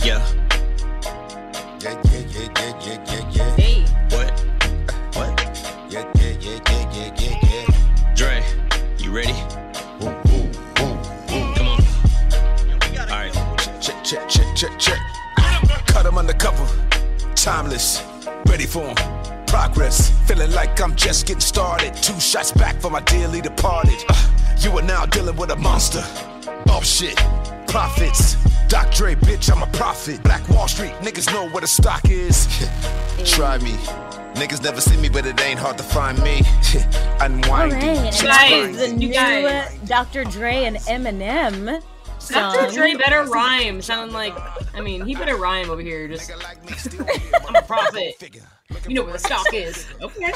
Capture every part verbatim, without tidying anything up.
Yeah. Yeah, yeah, yeah, yeah, yeah, yeah, yeah. Hey. What? What? Yeah, yeah, yeah, yeah, yeah, yeah, yeah. Dre, you ready? Boom, boom, boom, boom. Come on. All right. Check, check, check, check, check. Cut him undercover. Timeless. Ready for him. Progress. Feeling like I'm just getting started. Two shots back for my dearly departed. Uh, you are now dealing with a monster. Oh shit. Profits. Doc Dre, bitch, I'm a prophet. Black Wall Street, niggas know where the stock is. Try me. Niggas never see me, but it ain't hard to find me. Unwinding. All right, You that guys, is the you new guys. Doctor Dre and Eminem song. Doctor Dre better rhyme. Sounding like, I mean, he better rhyme over here. Just, I'm a prophet. You know where the stock is. Okay.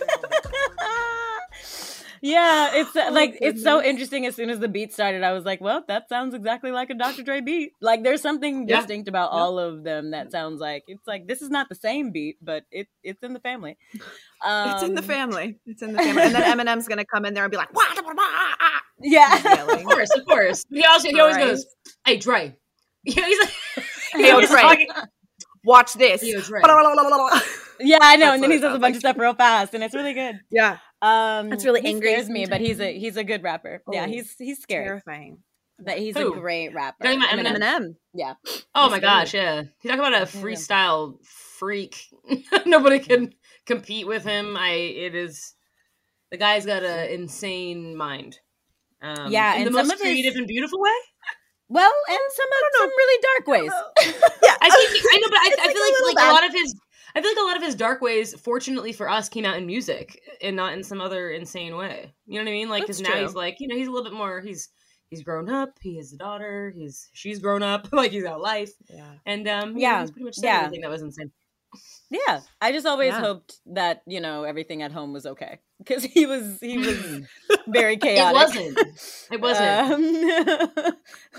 Yeah, it's uh, Oh, like it's so interesting. As soon as the beat started, I was like, "Well, that sounds exactly like a Doctor Dre beat." Like, there's something Yeah. distinct about Yeah. all of them that sounds like it's like this is not the same beat, but it it's in the family. Um, It's in the family. It's in the family. And then Eminem's gonna come in there and be like, "Wah, wah, wah, ah." Yeah, Of course, of course. He also he always Right. goes, "Hey Dre," yeah, he's like, Hey, yo, he's Dre. talking- Watch this. Hey, yo, Dre. yeah, I know. That's And then what he it says a sounds bunch like. of stuff real fast, and it's really good. Yeah. Um, It's really he angry scares me, but he's a sometimes. he's a good rapper. Yeah, Oh, he's he's scary, Terrifying. but he's Who? a great rapper. Talking about Eminem? Eminem. Yeah. Oh He's my scary. gosh, yeah. He talk about a freestyle freak. Nobody can compete with him. I it is the guy's got an insane mind. Um, Yeah, in and the some most of his- creative and beautiful way. Well, and some of some really dark ways. Yeah. I think I know, but I, It's I like feel a like little like bad. a lot of his. I feel like a lot of his dark ways, fortunately for us, came out in music and not in some other insane way. You know what I mean? Like, because That's now true. he's like, you know, he's a little bit more. He's he's grown up. He has a daughter. He's she's grown up. Like he's got life. Yeah. And um, Yeah, yeah, he's pretty much said yeah. everything that was insane. Yeah, I just always Yeah. hoped that you know everything at home was okay because he was he was very chaotic. It wasn't. It wasn't. Um,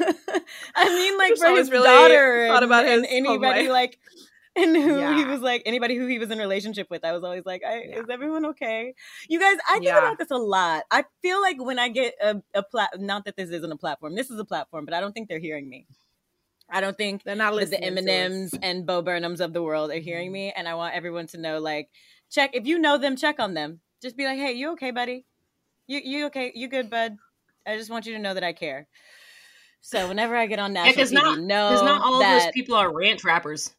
I mean, like Just for always his really daughter thought and, about and his home anybody life. like and who he Yeah. was like anybody who he was in a relationship with. I was always like, I, Yeah. is everyone okay? You guys, I think Yeah. about this a lot. I feel like when I get a, a plat, not that this isn't a platform. This is a platform, but I don't think they're hearing me. I don't think They're not that the listening to Eminems us. and Bo Burnhams of the world are hearing me, and I want everyone to know, like, check if you know them, check on them. Just be like, hey, you okay, buddy? You you okay? You good, bud? I just want you to know that I care. So whenever I get on Yeah, national because T V, not know because not all that of those people are rant rappers.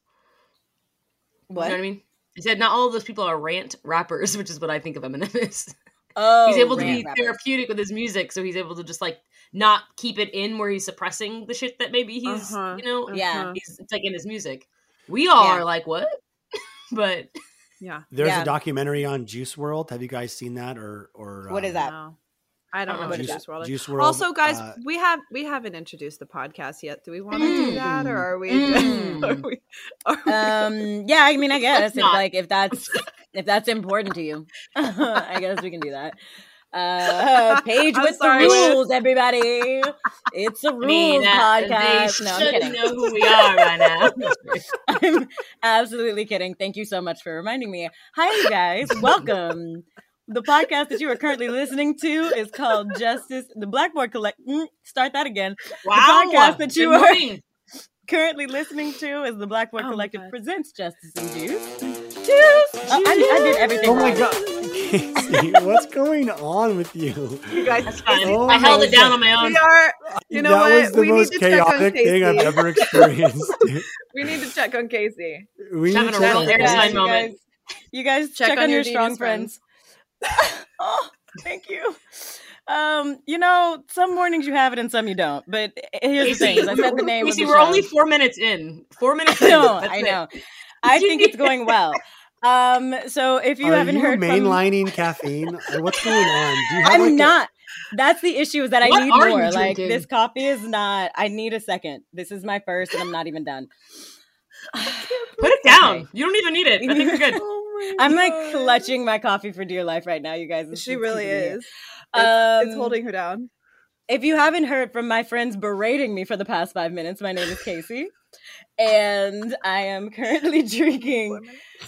what? You know what I mean? I said not all of those people are rant rappers, which is what I think of Eminem is. Oh, he's able to rant be rappers. therapeutic with his music, so he's able to just like not keep it in where he's suppressing the shit that maybe he's Uh-huh, you know Yeah. uh-huh. he's it's like in his music. We all Yeah. are like what, but Yeah. There's Yeah. a documentary on Juice world. Have you guys seen that? Or or What is um, that? No. I don't know Uh-uh. what Juice, Juice World is. Juice World. Also, guys, uh, we have we haven't introduced the podcast yet. Do we want to do Mm. that, or are we? Mm. are we, are we Um, yeah, I mean, I guess if not. like if that's if that's important to you, I guess we can do that. Uh, page I'm with sorry, the Liz. rules, everybody. It's a I rules mean uh, podcast. they No, I'm should kidding. know who we are right now. I'm absolutely kidding. Thank you so much for reminding me. Hi, you guys. Welcome. The podcast that you are currently listening to is called Justice, the Blackboard Collect. Mm, start that again. Wow, podcast that you good are- morning. Currently listening to is the Blackboard Oh my Collective God. presents Justice and Juice. Juice. Oh, I, did, I did everything. Oh my wrong. god, Casey, what's going on with you? you guys? That's fine. Oh I held my it down God. on my own. We are. You know that what? was the We need most to check on chaotic thing I've Casey. ever experienced. We need to check on Casey. we Having need a to real check air on Yeah, sign Casey. you moment. guys, you guys Check check, on on, your your strong devious friends. Oh, thank you. Um, you know, some mornings you have it and some you don't. But here's the thing: is I said the name. Casey, of the we're show. only four minutes in. Four minutes in. No, That's I it. know. I think it's going well. Um, so if you Are haven't you heard from, mainlining caffeine? Or what's going on? Do you have I'm like a- not. That's the issue is that I What need are you more. Like drinking? this coffee is not. I need a second. This is my first, and I'm not even done. Put it down. You don't even need it. I think you're good. Oh my I'm like God. clutching my coffee for dear life right now, you guys. It's She just really keeping me here. is. It's, it's Um, holding her down. If you haven't heard from my friends berating me for the past five minutes, my name is Casey, and I am currently drinking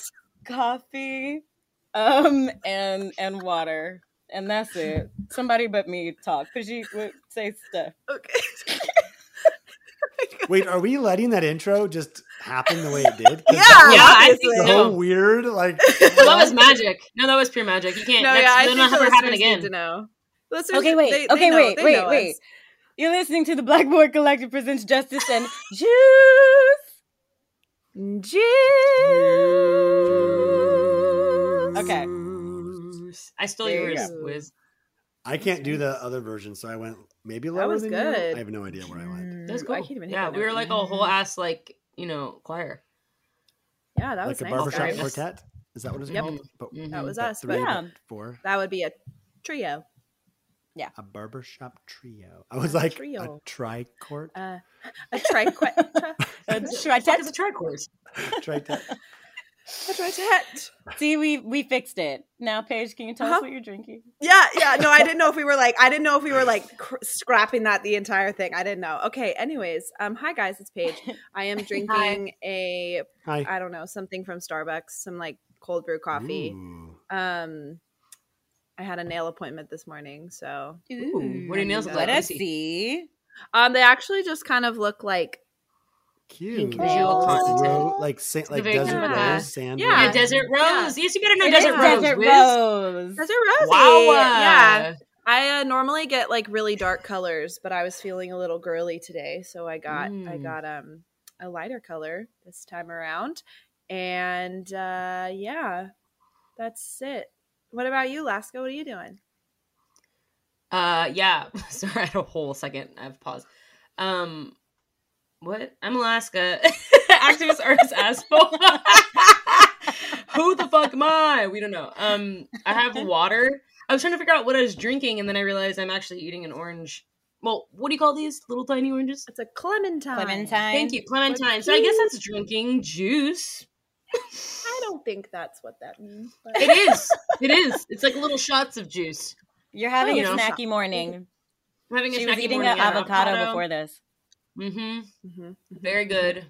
coffee, um, and and water, and that's it. Somebody but me talk. Could you w- say stuff? Okay. Wait, are we letting that intro just happen the way it did? 'Cause Yeah, that was Yeah, I think obviously. so so. weird. Like, Well, that was magic. No, that was pure magic. You can't. No, that's, yeah, I that'll think not the ever happen listeners again. need to know. Listeners, Okay, wait. they- they okay, know- wait, they wait, know wait. us. You're listening to the Blackboard Collective presents Justice and Juice. Juice. Okay. I stole There you yours, go. Wiz. I can't do the other version, so I went maybe lower That was than you. good. I have no idea where I went. That was Mm, cool. I can't even hit Yeah, that we were note. like a whole ass like you know choir. Yeah, that Like was a nice. barbershop guys. quartet? Is that what it's Yep. called? But, Mhm. That was but us, three, but Yeah. but four. that would be a trio. A barbershop trio. I was like Trio. a tri-court. Uh, a triquet. Tri- Uh, What should I the fuck text? is a tricourse? Tri-tet. a tritet. See, we we fixed it. Now, Paige, can you tell Uh-huh. us what you're drinking? Yeah, yeah. No, I didn't know if we were like, I didn't know if we were like cr- scrapping that the entire thing. I didn't know. Okay. Anyways, um, hi guys, it's Paige. I am drinking a, Hi. I don't know, something from Starbucks, some like cold brew coffee. Ooh. Um, I had a nail appointment this morning, so Ooh, what do your nails look Let like? Let us Let me see. see. um, they actually just kind of look like Cute. visual Like content. ro- like sa- like very desert good. rose, sand. Yeah. Yeah, Desert Rose. Yes, you better know It Desert is Rose. Desert Wiz. Rose. Desert Rosy. Wow. Yeah. I uh, normally get like really dark colors, but I was feeling a little girly today, so I got I Mm. got um a lighter color this time around, and uh, yeah, that's it. What about you, Laska? What are you doing? Uh, yeah. Sorry, I had a whole second. I've paused. Um, what? I'm Alaska. Activist artist asshole. Who the fuck am I? We don't know. Um, I have water. I was trying to figure out what I was drinking, and then I realized I'm actually eating an orange. Well, what do you call these little tiny oranges? It's a clementine. Clementine. Thank you, clementine. So I guess that's drinking juice. I don't think that's what that means. But... It is. It is. It's like little shots of juice. You're having You a know. snacky morning. I'm having a She was snacky eating morning, an yeah, avocado before this. Mm-hmm. Mhm. Very good.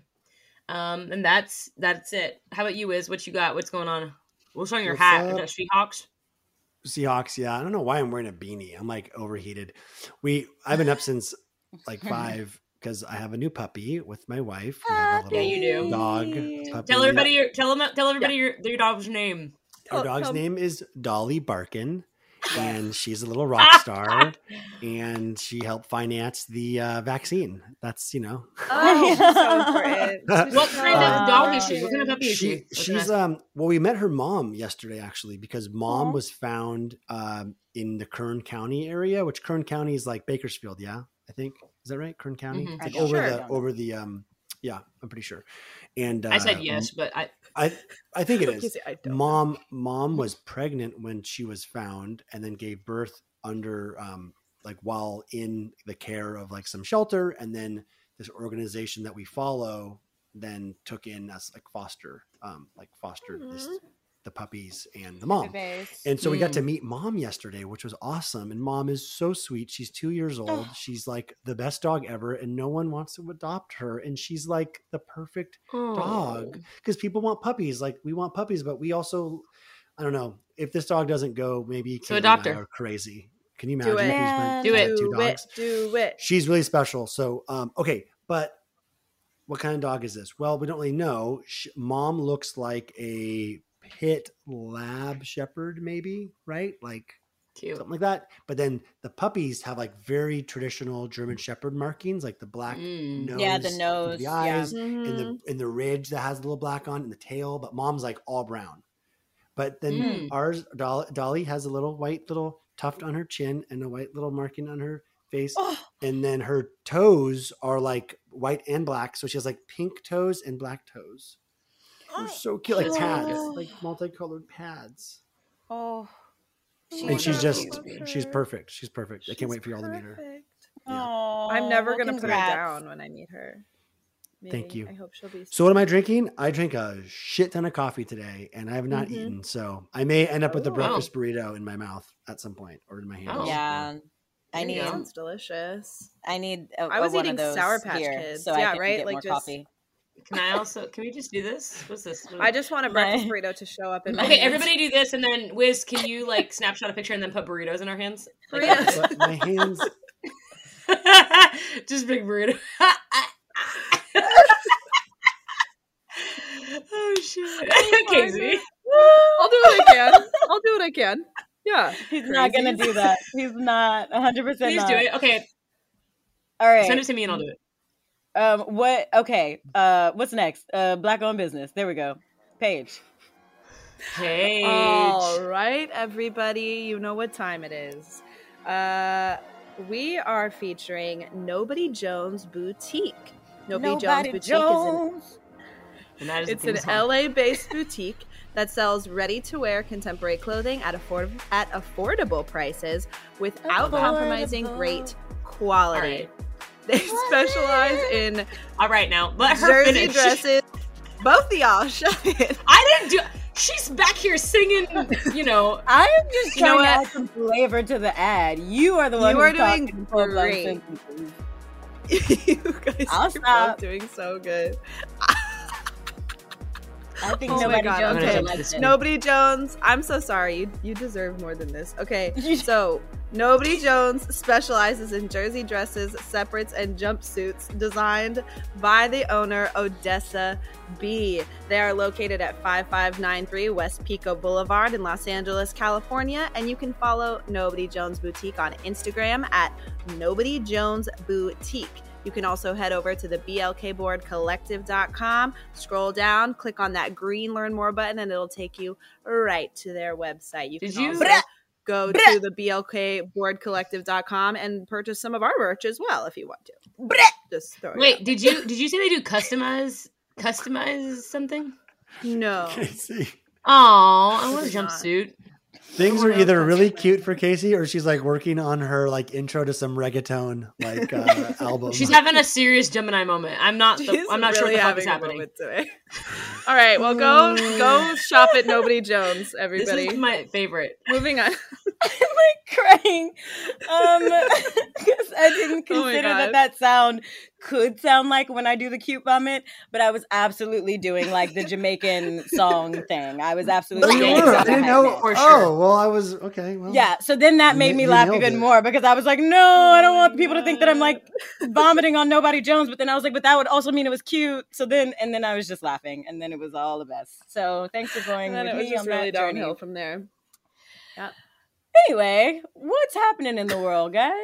Um, and that's that's it. How about you, Wiz? What you got? What's going on? What's on your What's hat? up? Is that Seahawks? Seahawks, yeah. I don't know why I'm wearing a beanie. I'm like overheated. We I've been up since like five because I have a new puppy with my wife. We have a Yeah, little you do. dog. Puppy. Tell everybody your tell them tell everybody your your dog's name. Our Oh, dog's um, name is Dolly Barkin, and she's a little rock star, and she helped finance the uh, vaccine. That's you know. Oh, so important. What kind of dog is Uh, she? What kind of puppy is she? She she's um well we met her mom yesterday actually because mom Aw. was found um in the Kern County area, which Kern County is like Bakersfield, yeah, I think is that right? Kern County, Mhm. It's like I over Sure. the over the um yeah, I'm pretty sure. And uh, I said yes, but I I I think it You is. say, I don't know. Mom mom was pregnant when she was found, and then gave birth under um like while in the care of like some shelter, and then this organization that we follow then took in as like foster um like fostered this Mhm. the puppies and the mom. Base. And so we got Mm. to meet mom yesterday, which was awesome. And mom is so sweet. She's two years old. Oh. She's like the best dog ever, and no one wants to adopt her. And she's like the perfect dog because people want puppies. Like we want puppies, but we also, I don't know, if this dog doesn't go, maybe So Caitlin adopt and I her. are crazy. Can you Do imagine? it. if we spent Do like it. Two Do it. dogs. Do it. She's really special. So, um, okay, but what kind of dog is this? Well, we don't really know. Sh Mom looks like a pit lab shepherd, maybe, right? Like Cute. something like that. But then the puppies have like very traditional German shepherd markings, like the black Mm. nose, Yeah, the over nose, the yeah. eyes, Mhm. and the and the ridge that has a little black on, and the tail. But mom's like all brown. But then Mm. ours, Dolly, Dolly has a little white little tuft on her chin and a white little marking on her face. Oh, And then her toes are like white and black. So she has like pink toes and black toes. They're so cute, like That's pads, cute. like multicolored pads. oh. And she's just, Wonderful. she's perfect. She's perfect. I She's can't wait for y'all to meet her. perfect. Oh, I'm never well, gonna put her congrats. down when I meet her. Thank Maybe. you. I hope she'll be. So what am I drinking? I drink a shit ton of coffee today, and I have not Mhm. eaten. So I may end up with a Oh. breakfast burrito in my mouth at some point, or in my hand. Oh. Yeah, I There you need. go. Sounds delicious. I need. A, I was a one eating of those Sour Patch here, Kids. so Yeah, I can right? get Like more just- coffee. Can I also? Can we just do this? What's this? What- I just want a My- breakfast burrito to show up in my Okay, hands. everybody do this, and then Wiz, can you like snapshot a picture and then put burritos in our hands? Like, Burritos. But my hands, just big burrito. shit. Casey. I'll do what I can. I'll do what I can. Yeah. He's not gonna do that. He's not one hundred percent. Please not. do it. Okay. All right. Send it to me and I'll do it. Um. What? Okay. Uh. What's next? Uh. Black-owned business. There we go. Paige. Paige. All right, everybody. You know what time it is. Uh, we are featuring Nobody Jones Boutique. Nobody, Nobody Jones Boutique Jones. is And that is an, it's the theme an song. L A-based boutique that sells ready-to-wear contemporary clothing at afford at affordable prices without Affordable. compromising great quality. All right. They specialize in All right, now let her jersey finish. dresses. Both of y'all, shut it. I didn't do. She's back here singing. You know. I am just You know trying to what? add some flavor to the ad. You are the one You who's are doing talking full blown great. sentences. You guys I'll are stop. both doing so good. I think Oh my nobody God, Jones okay. would jump like this it. Nobody Jones, I'm so sorry. You you deserve more than this. Okay, You- so Nobody Jones specializes in jersey dresses, separates, and jumpsuits designed by the owner Odessa B. They are located at five five nine three West Pico Boulevard in Los Angeles, California, and you can follow Nobody Jones Boutique on Instagram at Nobody Jones Boutique. You can also head over to the B L K board collective dot com, scroll down, click on that green Learn More button, and it'll take you right to their website. You Did can you- also Bruh. go Bruh. to the B L K board collective dot com and purchase some of our merch as well if you want to. Bruh. Just throw it Wait, did you did you say they do customize customize something? out. No. Casey. Oh, I want a It's not. jumpsuit. Things Oh, are no, either that's really fine. cute for Casey or she's like working on her like intro to some reggaeton like uh, album. She's having a serious Gemini moment. I'm not. The, She's I'm not sure what really the fuck is having a happening. moment today. All right, well, go go shop at Nobody Jones, This everybody. is my favorite. Moving on. I'm like crying um because I didn't Oh my consider God. that that sound could sound like when I do the cute vomit, but I was absolutely doing like the Jamaican song thing. I was absolutely You doing were. I what didn't had know. meant. For Oh, sure. well, I was okay. Well, Yeah, so then that You made na- me you laugh nailed even it. more because I was like, no, I don't want people to think that I'm like vomiting on Nobody Jones. But then I was like, but that would also mean it was cute. So then, and then I was just laughing, and then it was all the best. So thanks for going And then with it was me just on really that journey. downhill from there. Anyway, what's happening in the world, guys?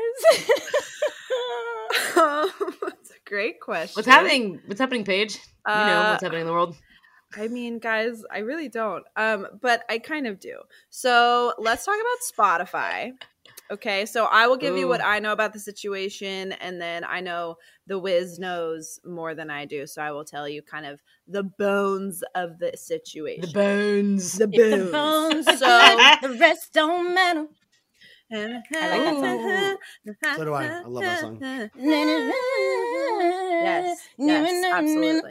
That's a great question. What's happening? What's happening, Paige? You know Uh, what's happening in the world. I mean, guys, I really don't. Um, but I kind of do. So let's talk about Spotify. Okay, so I will give you what Ooh. I know about the situation, and then I know the Wiz knows more than I do, so I will tell you kind of the bones of the situation. The bones. The If the bones are So- good, the rest don't matter. I like that song. So do I. I love that song. Yes, yes, absolutely.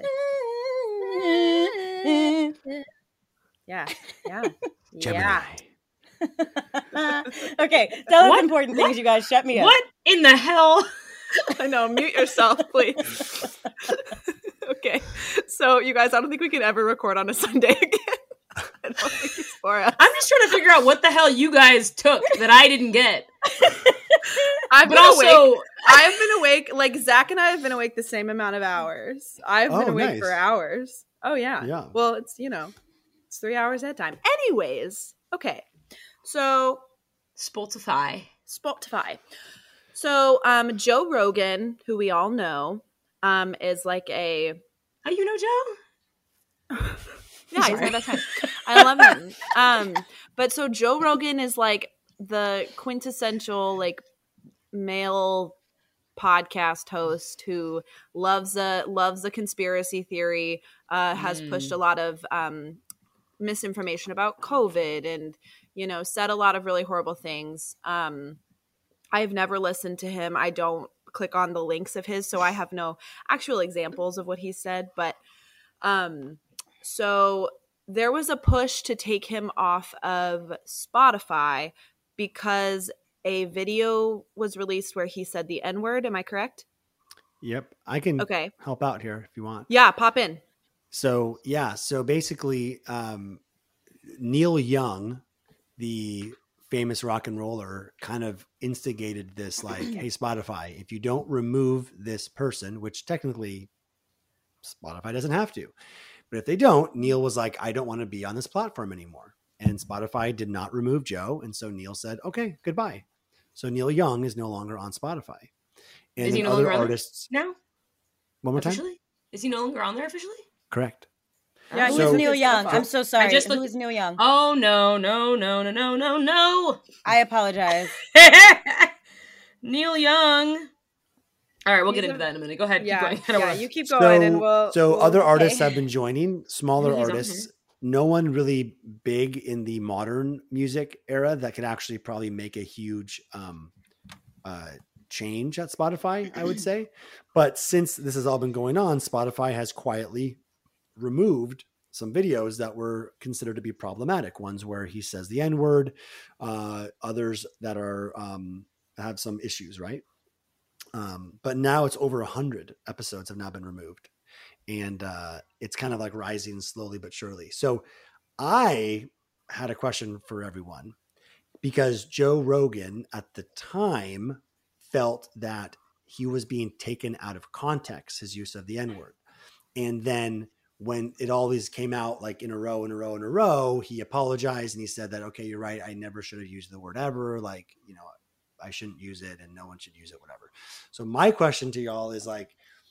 Yeah, yeah, Gemini. yeah. Okay, tell us What? important things, you guys. Shut me up. What in the hell? I know. Mute yourself, please. Okay. So, you guys, I don't think we can ever record on a Sunday again. I don't think it's for us. I'm just trying to figure out what the hell you guys took that I didn't get. I've But been awake. also, I've been awake. Like Zach and I have been awake the same amount of hours. I've been Oh, awake nice. for hours. Oh yeah. Yeah. Well, it's you know, it's three hours at a time. Anyways, okay. So Spotify. Spotify. So um, Joe Rogan, who we all know, um, is like a Oh, you know Joe? yeah, he's Sorry. my best friend. I love him. Um, but so Joe Rogan is like the quintessential like male podcast host who loves a loves a conspiracy theory, uh, has Mm. pushed a lot of um, misinformation about COVID, and you know said a lot of really horrible things. Um, I've never listened to him. I don't click on the links of his, so I have no actual examples of what he said. But um, so there was a push to take him off of Spotify because a video was released where he said the N-word. Am I correct? Yep. I can Okay. help out here if you want. Yeah, pop in. So yeah, so basically, um, Neil Young, the famous rock and roller, kind of instigated this, like, hey, Spotify, if you don't remove this person, which technically Spotify doesn't have to, But if they don't, Neil was like, I don't want to be on this platform anymore. And Spotify did not remove Joe. And so Neil said, okay, goodbye. So Neil Young is no longer on Spotify. And Is he no other longer on artists. there now? One more Officially? time? Is he no longer on there officially? Correct. Yeah, Who So- is he's Neil his Young? profile. I'm so sorry. I just Who looked- is Neil Young? Oh no, no, no, no, no, no, no. I apologize. Neil Young. All right, we'll He's get a- into that in a minute. Go ahead. Yeah, keep going. I don't yeah, wanna- you keep going, and So, we'll. so we'll- other okay. artists have been joining, smaller Yeah, he's on artists. No one really big in the modern music era that could actually probably make a huge um, uh, change at Spotify, I would say. But since this has all been going on, Spotify has quietly removed some videos that were considered to be problematic. Ones where he says the N word, uh, others that are um, have some issues, right? Um, but now it's over a hundred episodes have now been removed. And uh, it's kind of like rising slowly but surely. So I had a question for everyone because Joe Rogan at the time felt that he was being taken out of context, his use of the N-word. And then when it always came out like in a row, in a row, in a row, he apologized and he said that, okay, you're right. I never should have used the word ever. Like, you know, I shouldn't use it and no one should use it, whatever. So my question to y'all is like,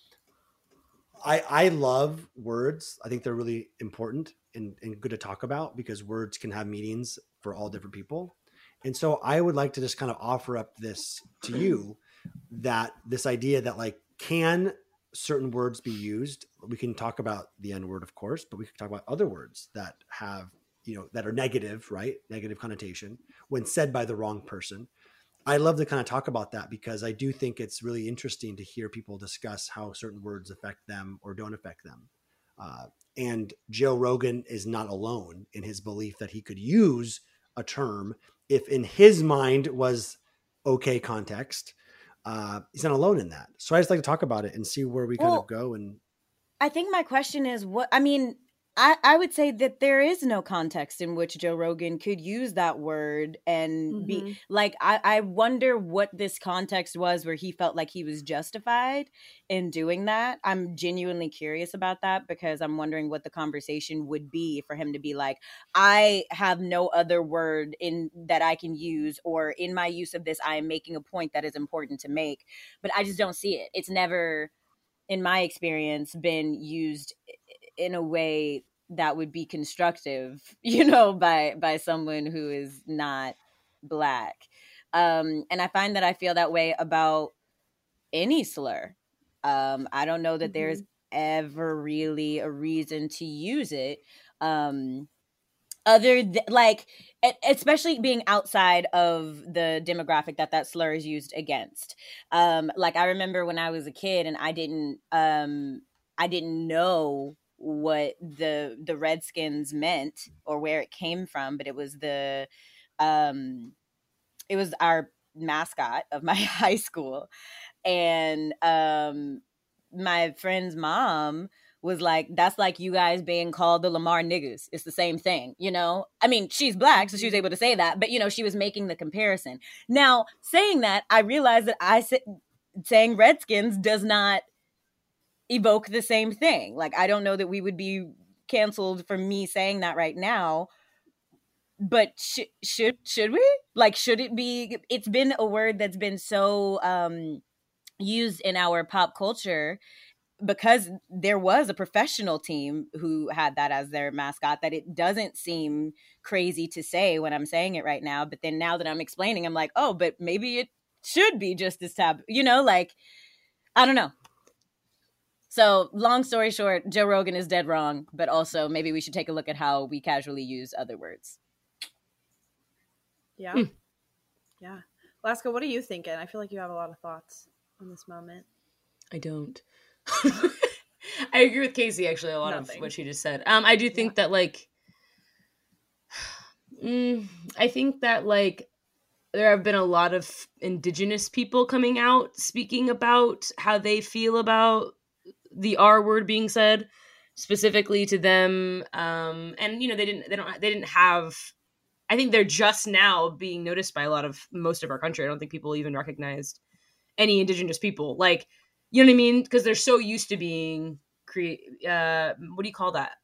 I, I love words. I think they're really important and, and good to talk about because words can have meanings for all different people. And so I would like to just kind of offer up this to you that this idea that like, can certain words be used? We can talk about the N word, of course, but we can talk about other words that have, you know, that are negative, right? Negative connotation when said by the wrong person. I love to kind of talk about that because I do think it's really interesting to hear people discuss how certain words affect them or don't affect them. Uh, and Joe Rogan is not alone in his belief that he could use a term if in his mind was okay context. Uh, he's not alone in that. So I just like to talk about it and see where we kind Well, of go. And I think my question is what I mean, I, I would say that there is no context in which Joe Rogan could use that word and be Mhm. like, I, I wonder what this context was where he felt like he was justified in doing that. I'm genuinely curious about that because I'm wondering what the conversation would be for him to be like, I have no other word in that I can use, or in my use of this, I am making a point that is important to make, but I just don't see it. It's never, in my experience, been used in a way that would be constructive, you know, by by someone who is not Black. Um, and I find that I feel that way about any slur. Um, I don't know that there's ever really a reason to use it. Um, other th- like, e- especially being outside of the demographic that that slur is used against. Um, like I remember when I was a kid and I didn't, um, I didn't know what the the Redskins meant or where it came from, but it was the, um, it was our mascot of my high school, and um, my friend's mom was like, that's like you guys being called the Lamar niggas. It's the same thing, you know? I mean, she's Black, so she was able to say that, but, you know, she was making the comparison. Now, saying that, I realized that I say, saying Redskins does not evoke the same thing. Like, I don't know that we would be canceled for me saying that right now, but sh- should should we? Like, should it be? It's been a word that's been so um, used in our pop culture because there was a professional team who had that as their mascot, that it doesn't seem crazy to say when I'm saying it right now. But then now that I'm explaining, I'm like, oh, but maybe it should be just as taboo, you know, like, I don't know. So long story short, Joe Rogan is dead wrong, but also maybe we should take a look at how we casually use other words. Yeah. Hmm. Yeah. Alaska, what are you thinking? I feel like you have a lot of thoughts on this moment. I don't. I agree with Casey, actually, a lot Nothing. of what she just said. Um, I do think that, like, mm, I think that, like, there have been a lot of Indigenous people coming out speaking about how they feel about the R word being said specifically to them. Um, and, you know, they didn't, they don't, they didn't have, I think they're just now being noticed by a lot of, most of our country. I don't think people even recognized any Indigenous people. Like, you know what I mean? Because they're so used to being create. Uh, what do you call that?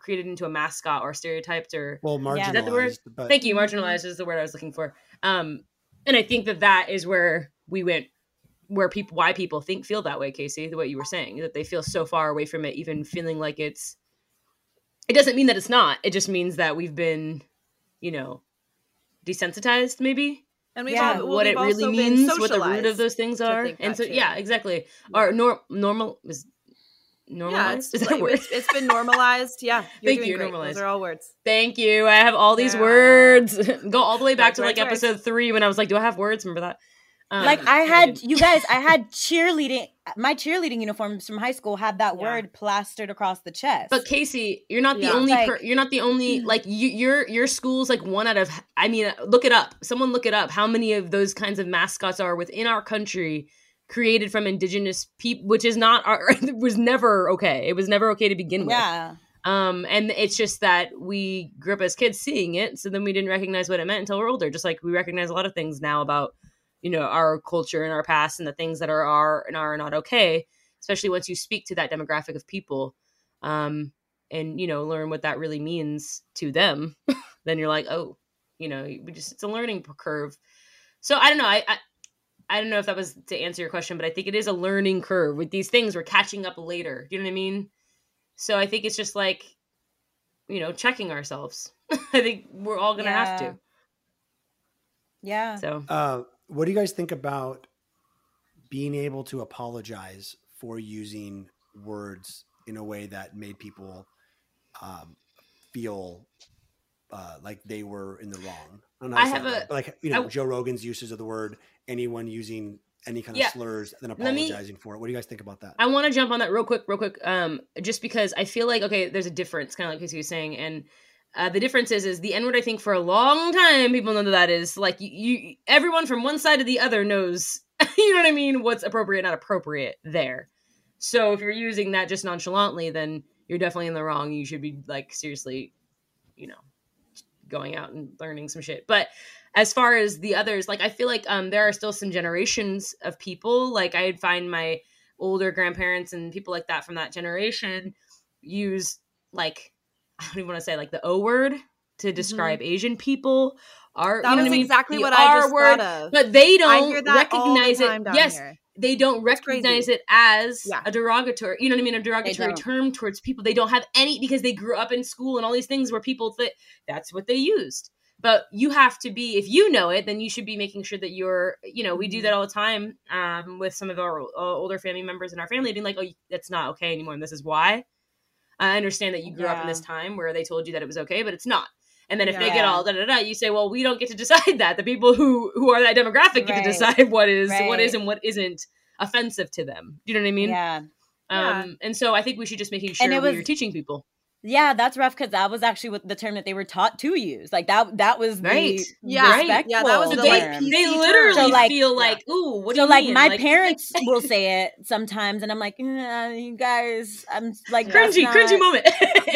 created into a mascot or stereotyped or well, marginalized. is that the word? But... Thank you. Marginalized is the word I was looking for. Um, and I think that that is where we went, where people, why people think, feel that way, Casey, the way you were saying, that they feel so far away from it, even feeling like it's, it doesn't mean that it's not. It just means that we've been, you know, desensitized maybe. And we've Yeah. all, well, what we've it really also been means, what the root socialized of those things to are. think And that so, too. yeah, exactly. Yeah. Or nor- normal is Yeah, normalized. it's, is that a word? it's, it's been normalized. Yeah, you're Thank doing you, great. normalized. Those are all words. Thank you. I have all these Yeah. words. Go all the way back Words, to like words, words. episode three when I was like, do I have words? Remember that? Um, Like I no, had, didn't. you guys, I had cheerleading. My cheerleading uniforms from high school had that Yeah. word plastered across the chest. But Casey, you're not the Yeah. only. Like- per- you're not the only. Like you, your your school's like one out of. I mean, look it up. Someone look it up. How many of those kinds of mascots are within our country created from indigenous people? Which is not our. It was never okay. It was never okay to begin with. yeah, Um, and it's just that we grew up as kids seeing it, so then we didn't recognize what it meant until we're older. Just like we recognize a lot of things now about, you know, our culture and our past and the things that are are and are not okay, especially once you speak to that demographic of people, um, and you know, learn what that really means to them. Then you're like, oh, you know, we just it's a learning curve. So I don't know. I, I I don't know if that was to answer your question, but I think it is a learning curve with these things. We're catching up later. Do you know what I mean? So I think it's just like, you know, checking ourselves. I think we're all going to have Yeah. to. yeah. So Uh, what do you guys think about being able to apologize for using words in a way that made people um, feel uh, like they were in the wrong? I don't know how I to say have it, a- right, but like, you know, I- Joe Rogan's usage of the word, anyone using any kind of Yeah. slurs, then Let me- apologizing for it. What do you guys think about that? I want to jump on that real quick, real quick, um, just because I feel like, okay, there's a difference, kind of like Casey was saying. And uh, the difference is, is the N-word, I think for a long time, people know that that is like you, you, everyone from one side to the other knows, you know what I mean? What's appropriate, not appropriate there. So if you're using that just nonchalantly, then you're definitely in the wrong. You should be like, seriously, you know, going out and learning some shit. But as far as the others, like I feel like um there are still some generations of people, like I'd find my older grandparents and people like that from that generation use like, I don't even want to say like the O word to describe Asian people. Are That you know was what I mean? exactly The what I R just word, thought of. but they I don't hear that all the recognize time it. down Yes, here. they don't It's crazy. recognize it as Yeah. a derogatory, you know what I mean? A derogatory don't. term towards people. They don't have any, because they grew up in school and all these things where people th- that's what they used. But you have to be, if you know it, then you should be making sure that you're, you know, we do that all the time um, with some of our uh, older family members in our family being like, oh, that's not okay anymore. And this is why. I understand that you grew up in Yeah. this time where they told you that it was okay, but it's not. And then if they get Yeah. all da da da, you say, well, we don't get to decide that. The people who who are that demographic get Right. to decide what is what Right. is and what isn't offensive to them. Do you know what I mean? yeah. Yeah. Um, and so I think we should just making sure And it we was- are teaching people. Yeah, that's rough because that was actually what the term that they were taught to use. Like that that was the Right. Yeah. respectful Yeah, that was So the, they, like, term. P C they term. literally So, like- feel like, ooh, what do so you like mean? my Like, parents will say it sometimes and I'm like, eh, you guys, I'm like cringy, that's cringy not- moment.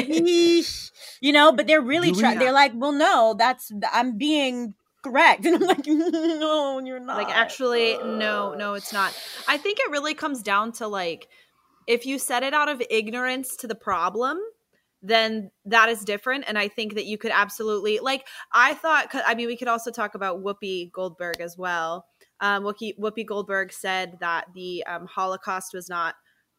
Yeesh. You know, but they're really Do we- trying. They're like, well, no, that's I'm being correct, and I'm like, no, you're not. Like, actually, no, no, it's not. I think it really comes down to like, if you set it out of ignorance to the problem, then that is different. And I think that you could absolutely, like, I thought, I mean, we could also talk about Whoopi Goldberg as well. Um, Whoopi, Whoopi Goldberg said that the um, Holocaust was not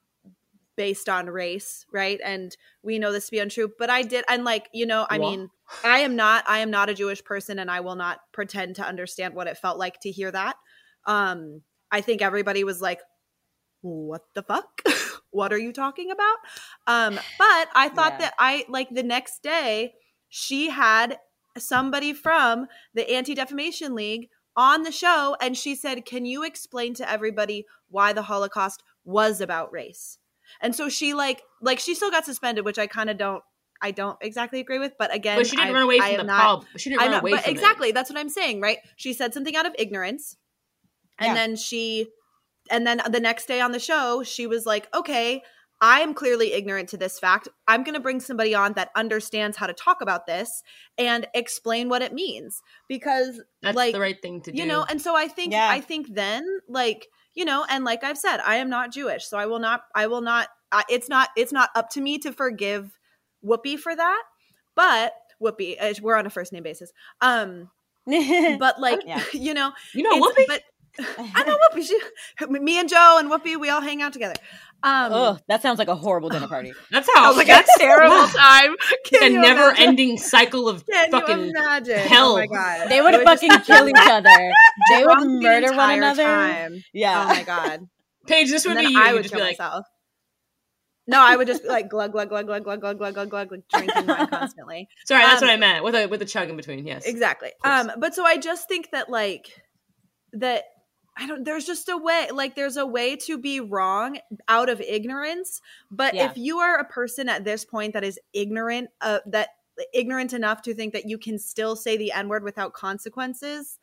based on race, right? And we know this to be untrue, but I did, and like, you know, I What? mean, I am not, I am not a Jewish person, and I will not pretend to understand what it felt like to hear that. Um, I think everybody was like, what the fuck? What are you talking about? Um, but I thought Yeah. that I, like, the next day, she had somebody from the Anti-Defamation League on the show, and she said, can you explain to everybody why the Holocaust was about race? And so she like like she still got suspended, which I kind of don't I don't exactly agree with, but again, but she didn't I, run away I from am the not, problem. She didn't I run know, away but from exactly it. that's what I'm saying, right? She said something out of ignorance, and Yeah. then she and then the next day on the show, she was like, okay, I am clearly ignorant to this fact. I'm going to bring somebody on that understands how to talk about this and explain what it means, because That's like the right thing to do. you know, and so I think Yeah. I think then like, you know, and like I've said, I am not Jewish, so I will not I will not uh, it's not it's not up to me to forgive Whoopi for that. But Whoopi, uh, we're on a first name basis. Um, but like, Yeah. you know, You know it's- Whoopi? But I know Whoopi. She, me and Joe and Whoopi, we all hang out together. Um, Oh, that sounds like a horrible dinner party. That's how. sounds like a that's terrible time. Can a you imagine? never-ending cycle of Can fucking you imagine? hell. Oh my god, They would I fucking just kill each other. They would drunk the murder one entire another. time. Yeah. Oh my god. Paige. This would And be then you. I You'd would just kill be like, myself. No, I would just be like glug glug glug glug glug glug glug glug glug, like drinking wine constantly. sorry, that's Um, what I meant with a with a chug in between. Yes, Exactly. course. Um, but so I just think that like that I don't there's just a way like there's a way to be wrong out of ignorance. But Yeah. if you are a person at this point that is ignorant, uh that ignorant enough to think that you can still say the N-word without consequences,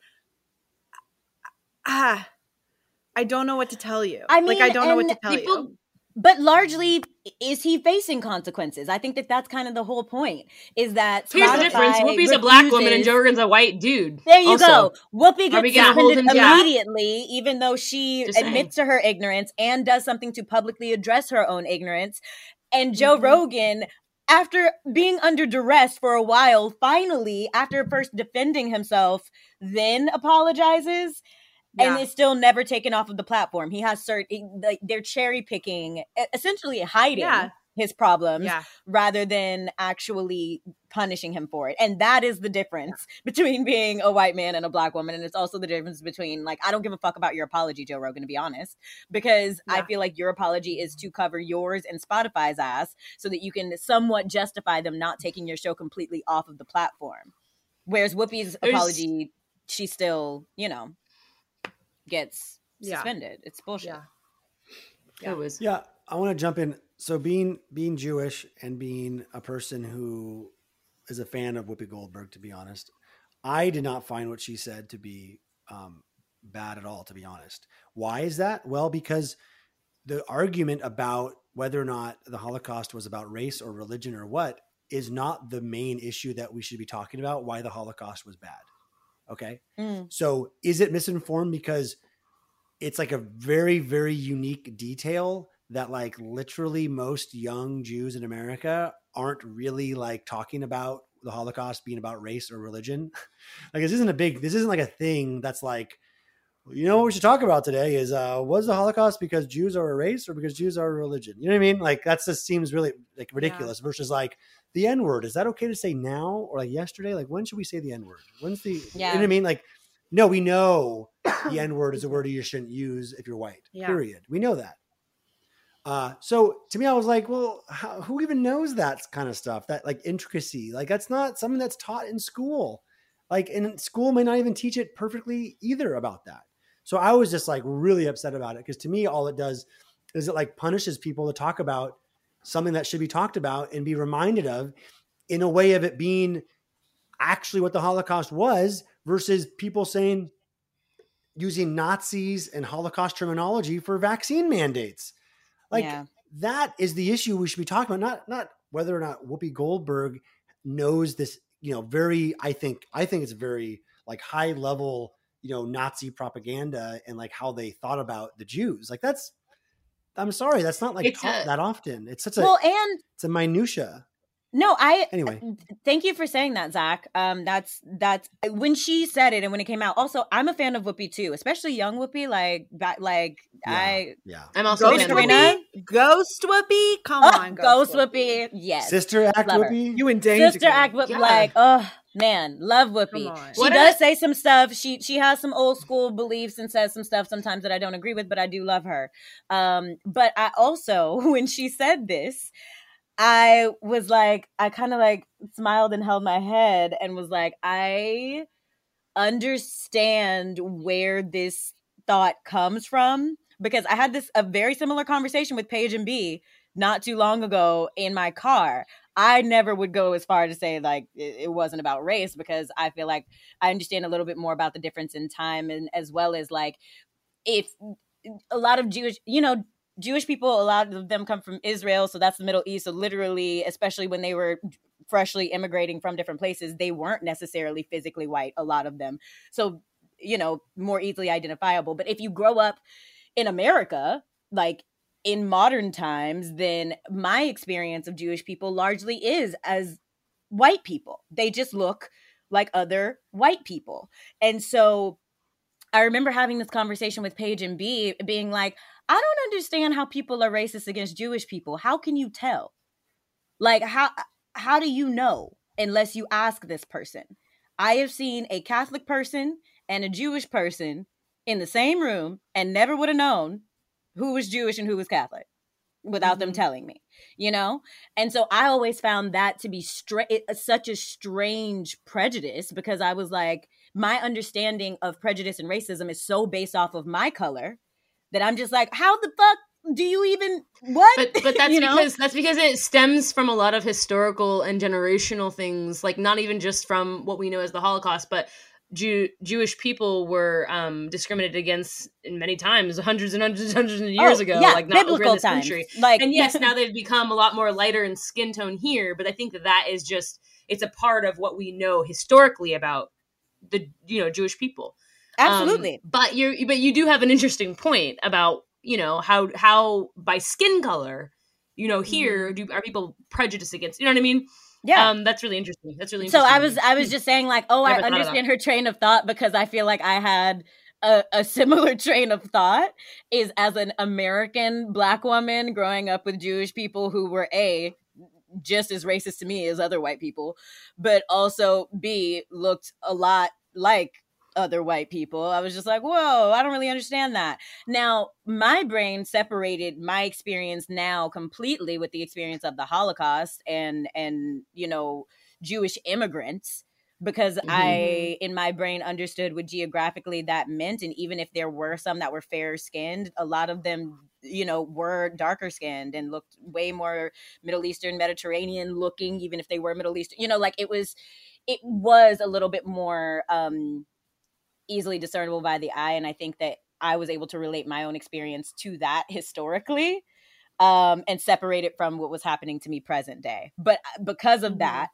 ah I don't know what to tell you. I like I mean, don't know what and to tell people- you. But largely, is he facing consequences? I think that that's kind of the whole point. Is that Here's the Spotify difference: Whoopi's a black woman and refuses- Joe Rogan's a white dude. There you also. go. Whoopi Are we gets gonna hold suspended him to that? immediately, even though she Just saying. admits to her ignorance and does something to publicly address her own ignorance. And Joe Mhm. Rogan, after being under duress for a while, finally, after first defending himself, then apologizes. Yeah. And is still never taken off of the platform. He has certain, like, they're cherry picking, essentially hiding Yeah. his problems Yeah. rather than actually punishing him for it. And that is the difference between being a white man and a black woman. And it's also the difference between, like, I don't give a fuck about your apology, Joe Rogan, to be honest, because I Yeah. feel like your apology is to cover yours and Spotify's ass so that you can somewhat justify them not taking your show completely off of the platform. Whereas Whoopi's There's- apology, she still, you know, gets Yeah. suspended. It's bullshit. Yeah. It was. Yeah, I want to jump in. So being being Jewish and being a person who is a fan of Whoopi Goldberg, to be honest, I did not find what she said to be um, bad at all, to be honest. Why is that? Well, because the argument about whether or not the Holocaust was about race or religion or what is not the main issue that we should be talking about, why the Holocaust was bad. Okay. Mm. So is it misinformed because it's like a very, very unique detail that like literally most young Jews in America aren't really like talking about the Holocaust being about race or religion? Like this isn't a big, this isn't like a thing that's like, you know what we should talk about today is uh, was the Holocaust because Jews are a race or because Jews are a religion? You know what I mean? Like that just seems really like ridiculous versus like the N word. Is that okay to say now or like yesterday? Like when should we say the N word? When's the, Yeah. you know what I mean? Like, no, we know the N word is a word you shouldn't use if you're white, Yeah. period. We know that. Uh, so to me, I was like, well, how, who even knows that kind of stuff, that like intricacy, like that's not something that's taught in school. Like in school may not even teach it perfectly either about that. So I was just like really upset about it. Cause to me, all it does is it like punishes people to talk about something that should be talked about and be reminded of in a way of it being actually what the Holocaust was versus people saying, using Nazis and Holocaust terminology for vaccine mandates. Like Yeah. that is the issue we should be talking about. Not, not whether or not Whoopi Goldberg knows this, you know, very, I think, I think it's very like high level, you know, Nazi propaganda and like how they thought about the Jews. Like that's, I'm sorry, that's not like It's taught a- that often. It's such a, Well, and it's a minutia. no, I Anyway. thank you for saying that, Zach. Um, that's that's when she said it and when it came out. Also, I'm a fan of Whoopi too, especially young Whoopi. Like, that, like Yeah. I Yeah. I'm also a Ghost fan of Karina? Whoopi? Ghost Whoopi? Come oh, on, Ghost Whoopi. Yes, Sister Act Love her. Whoopi. You in danger. Sister Act Whoopi. Yeah. Like, oh man, love Whoopi. Come on. She What does a- say some stuff. She she has some old school beliefs and says some stuff sometimes that I don't agree with, but I do love her. Um, but I also, when she said this, I was like, I kind of like smiled and held my head and was like, I understand where this thought comes from, because I had this a very similar conversation with Paige and B not too long ago in my car. I never would go as far to say like it, it wasn't about race, because I feel like I understand a little bit more about the difference in time, and as well as like if a lot of Jewish, you know, Jewish people, a lot of them come from Israel, so that's the Middle East. So literally, especially when they were freshly immigrating from different places, they weren't necessarily physically white, a lot of them. So, you know, more easily identifiable. But if you grow up in America, like in modern times, then my experience of Jewish people largely is as white people. They just look like other white people. And so I remember having this conversation with Paige and B, being like, I don't understand how people are racist against Jewish people. How can you tell? Like, how how do you know unless you ask this person? I have seen a Catholic person and a Jewish person in the same room and never would have known who was Jewish and who was Catholic without mm-hmm. them telling me, you know? And so I always found that to be stra- it, such a strange prejudice, because I was like, my understanding of prejudice and racism is so based off of my color that I'm just like, how the fuck do you even, what? But but that's you know? because that's because it stems from a lot of historical and generational things, like not even just from what we know as the Holocaust, but Jew, Jewish people were um, discriminated against in many times, hundreds and hundreds and hundreds of years oh, ago, yeah, like not over in this times. country. Like, and yes, now they've become a lot more lighter in skin tone here, but I think that that is just, it's a part of what we know historically about the, you know, Jewish people. Absolutely. Um, but you're, but you do have an interesting point about, you know, how, how by skin color, you know, here do are people prejudiced against, you know what I mean? Yeah. Um, that's really interesting. That's really so interesting. I was, I was just saying like, oh, I understand her train of thought, because I feel like I had a, a similar train of thought, is as an American Black woman growing up with Jewish people who were A, just as racist to me as other white people, but also B, looked a lot like other white people. I was just like, whoa, I don't really understand that. Now, my brain separated my experience now completely with the experience of the Holocaust and, and you know, Jewish immigrants, because mm-hmm. I, in my brain, understood what geographically that meant. And even if there were some that were fair skinned, a lot of them, you know, were darker skinned and looked way more Middle Eastern, Mediterranean looking, even if they were Middle Eastern, you know, like it was, it was a little bit more, um, easily discernible by the eye. And I think that I was able to relate my own experience to that historically, um, and separate it from what was happening to me present day. But because of mm-hmm. that,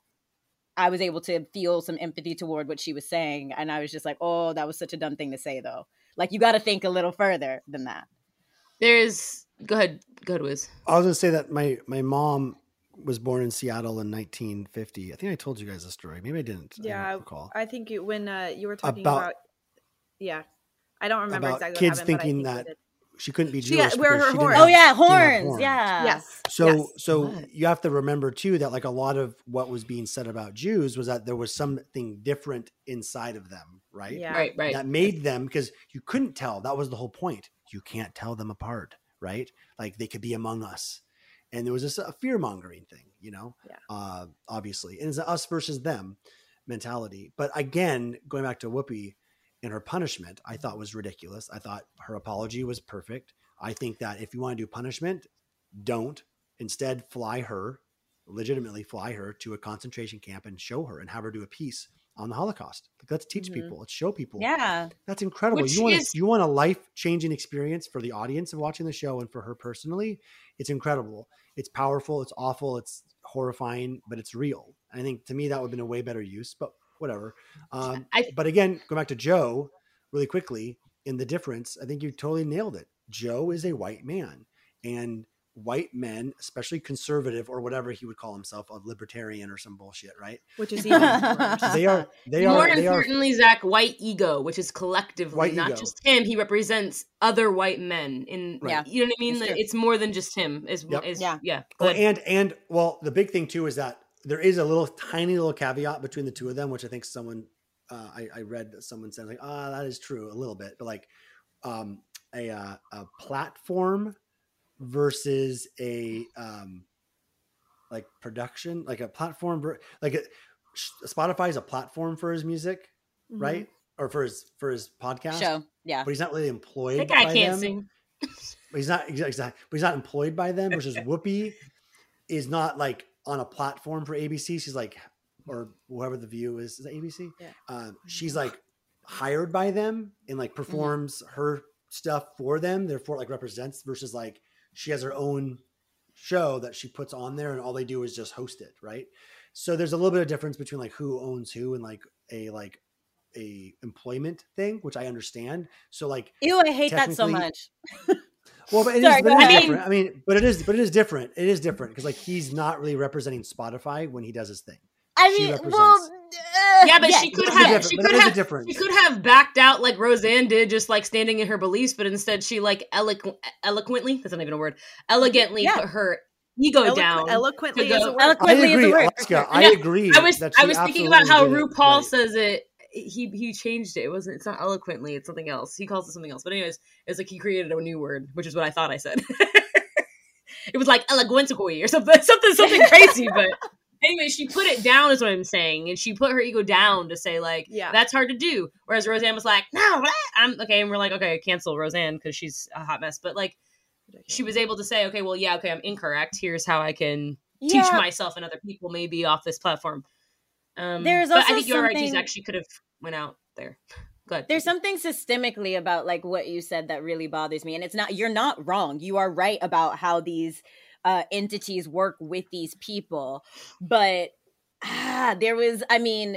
I was able to feel some empathy toward what she was saying. And I was just like, oh, that was such a dumb thing to say, though. Like, you got to think a little further than that. There's, go ahead, go ahead, Wiz. I was going to say that my, my mom was born in Seattle in nineteen fifty. I think I told you guys the story. Maybe I didn't. Yeah, I don't recall. I think you, when uh, you were talking about, about Yeah, I don't remember about exactly kids what happened, thinking but I think that she couldn't be She Jewish. got- where because her she horns- didn't Oh, have- yeah, didn't have horns. horns. Yeah. yes. So, yes. so What? you have to remember too that like a lot of what was being said about Jews was that there was something different inside of them, right? Yeah. Right, right. That made them, because you couldn't tell. That was the whole point. You can't tell them apart, right? Like they could be among us. And there was this a fear mongering thing, you know, Yeah. uh, obviously, and it's an us versus them mentality. But again, going back to Whoopi and her punishment, I thought was ridiculous. I thought her apology was perfect. I think that if you want to do punishment, don't. Instead, fly her, legitimately fly her to a concentration camp and show her and have her do a piece on the Holocaust. Like, let's teach Mhm. people. Let's show people. Yeah. That's incredible. Which You want, is- a, you want a life-changing experience for the audience of watching the show and for her personally. It's incredible. It's powerful. It's awful. It's horrifying, but it's real. I think to me that would have been a way better use, but whatever. Um, I- but again, go back to Joe really quickly in the difference. I think you totally nailed it. Joe is a white man, and white men, especially conservative or whatever he would call himself, a libertarian or some bullshit, right? Which is even worse. They are, they More are, they are importantly, Zach, white ego, which is collectively, White not ego. just him. He represents other white men. In Right. you know what I mean? It's Like, true. it's more than just him. Is Yep. is Yeah. yeah. Oh, But and and well, the big thing too is that there is a little tiny little caveat between the two of them, which I think someone uh, I, I read that someone said like, ah, that is true a little bit, but like um, a uh, a platform versus a um, like production, like a platform, ver- like a, Spotify is a platform for his music, Mhm. right? Or for his for his podcast, Show. Yeah. but he's not really employed. that guy by can't them. sing. But he's not exactly, but he's not employed by them. Versus Whoopi is not like on a platform for A B C. She's like, or whoever the View is, is that A B C? Yeah. Um, she's like hired by them and like performs her stuff for them. Therefore, like represents. Versus like she has her own show that she puts on there, and all they do is just host it, right? So there's a little bit of difference between like who owns who and like a like a employment thing, which I understand. So like Ew, I hate that so technically- much. Well, but it Sorry, is, but go it is ahead. different. I mean, but it is, but it is different. It is different because like he's not really representing Spotify when he does his thing. I She mean, represents- well, uh, Yeah, but yes, she could But have. there's a She difference- but could there is a have. difference. She could have backed out like Roseanne did, just like standing in her beliefs. But instead, she like eloqu- eloquently. That's not even a word. Elegantly Yeah. put her ego Eloqu- down. eloquently to is go- a word. I Eloquently is agree, a word. Alaska. I Yeah, agree. I was. that I she was thinking about how absolutely did it RuPaul right. says it. He he changed it. It wasn't. It's not eloquently. It's something else. He calls it something else. But anyways, it's like he created a new word, which is what I thought I said. It was like eloquently or something, something, something crazy. But anyway, she put it down, is what I'm saying, and she put her ego down to say like, Yeah. that's hard to do. Whereas Roseanne was like, no, what? I'm okay, and we're like, okay, cancel Roseanne because she's a hot mess. But like, she was able to say, okay, well, yeah, okay, I'm incorrect. Here's how I can teach Yeah. myself and other people maybe off this platform. Um, There's but also I think you're right. She's something- actually could have went out there. Good. There's something systemically about like what you said that really bothers me, and it's not. You're not wrong. You are right about how these uh, entities work with these people, but ah, there was. I mean,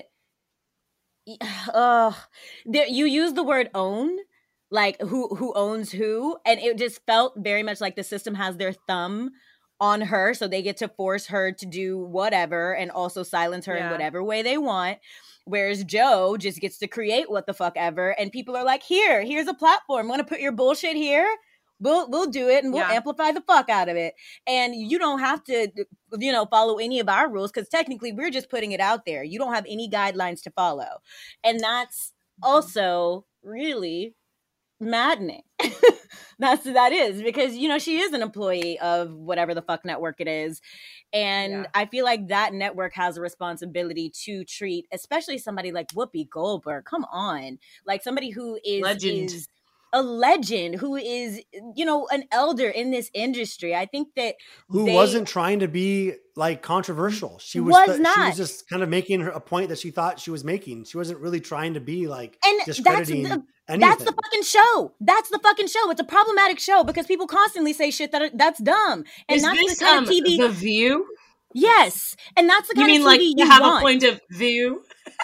uh, there, you use the word "own," like who who owns who, and it just felt very much like the system has their thumb on her, so they get to force her to do whatever and also silence her in Yeah. whatever way they want. Whereas Joe just gets to create what the fuck ever, and people are like, "Here, here's a platform. Want to put your bullshit here? We'll we'll do it, and we'll Yeah. amplify the fuck out of it. And you don't have to, you know, follow any of our rules because technically we're just putting it out there. You don't have any guidelines to follow, and that's also really maddening. That's that is because you know she is an employee of whatever the fuck network it is, and Yeah. I feel like that network has a responsibility to treat, especially somebody like Whoopi Goldberg. Come on, like somebody who is Legend. is a legend, who is you know an elder in this industry. I think that Who they- wasn't trying to be like controversial. She was, Was the- she not. was just kind of making her a point that she thought she was making. She wasn't really trying to be like And that's discrediting the- anything. That's the fucking show. That's the fucking show. It's a problematic show because people constantly say shit that are, that's dumb, and Is that's this the kind um, of T V. The View? Yes, and that's the You kind mean of like T V to you have want. a point of view?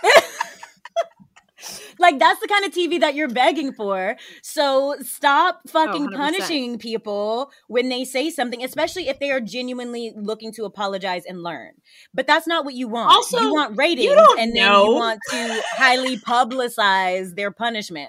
Like that's the kind of T V that you're begging for. So stop fucking one hundred percent. punishing people when they say something, especially if they are genuinely looking to apologize and learn. But that's not what you want. Also, you want ratings, don't and then know. you want to highly publicize their punishment.